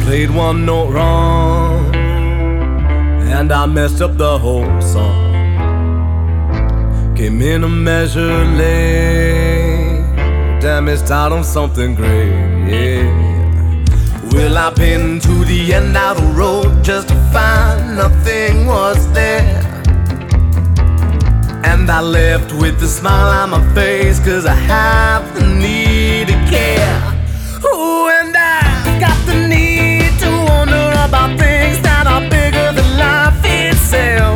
played one note wrong, and I messed up the whole song. Came in a measure late, damn, it's out on something great, yeah. Well, I've been to the end of the road just to find nothing was there, and I left with a smile on my face, 'cause I have the need to care. Ooh, and I got the need to wonder about things that are bigger than life itself.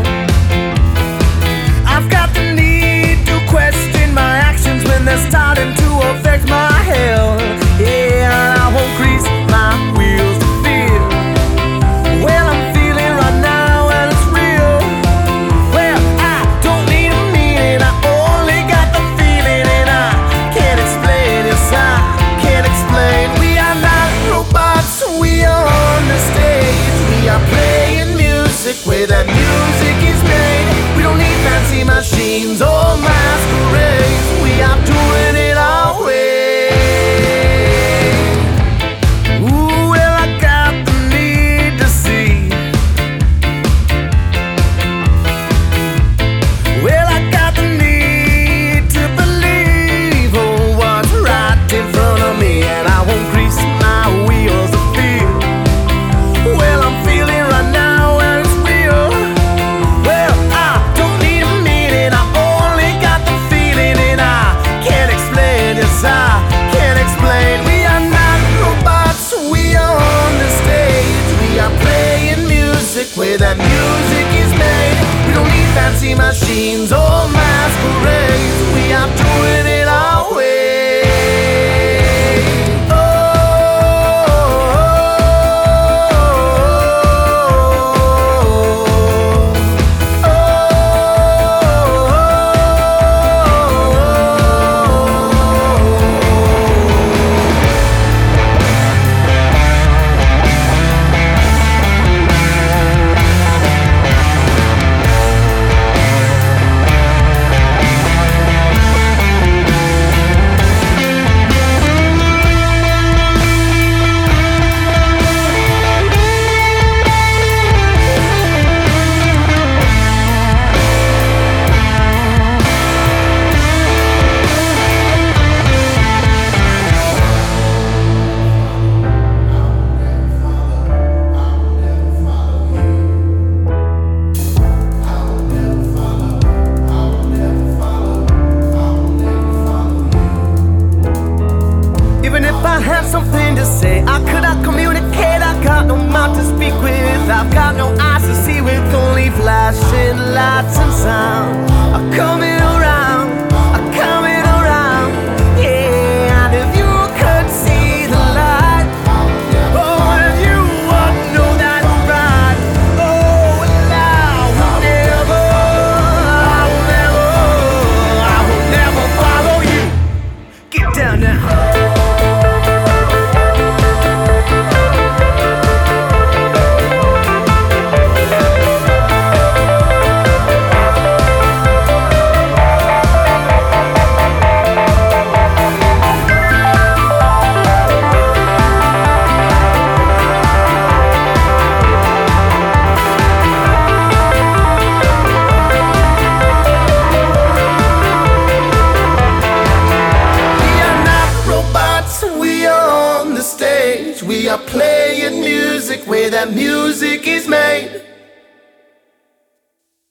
I've got the need to question my actions when they're starting to affect my health. Yeah, and I won't grease my wheels to feel well I'm feeling right now, and it's real. Well, I don't need a meaning, I only got the feeling, and I can't explain. Yes, I can't explain. We are not robots, we are on the stage. We are playing music where that music is made. We don't need fancy machines or masquerades. We are doing it our way. Where that music is made. We don't need fancy machines or masquerades. We are doing it our way. I have something to say, I could not communicate. I got no mouth to speak with, I've got no eyes to see with, only flashing lights and sound are coming around, are coming around. Yeah, and if you could see the light, oh, if you would know that right. Oh, and I will never follow you. Get down now. We are playing music where that music is made.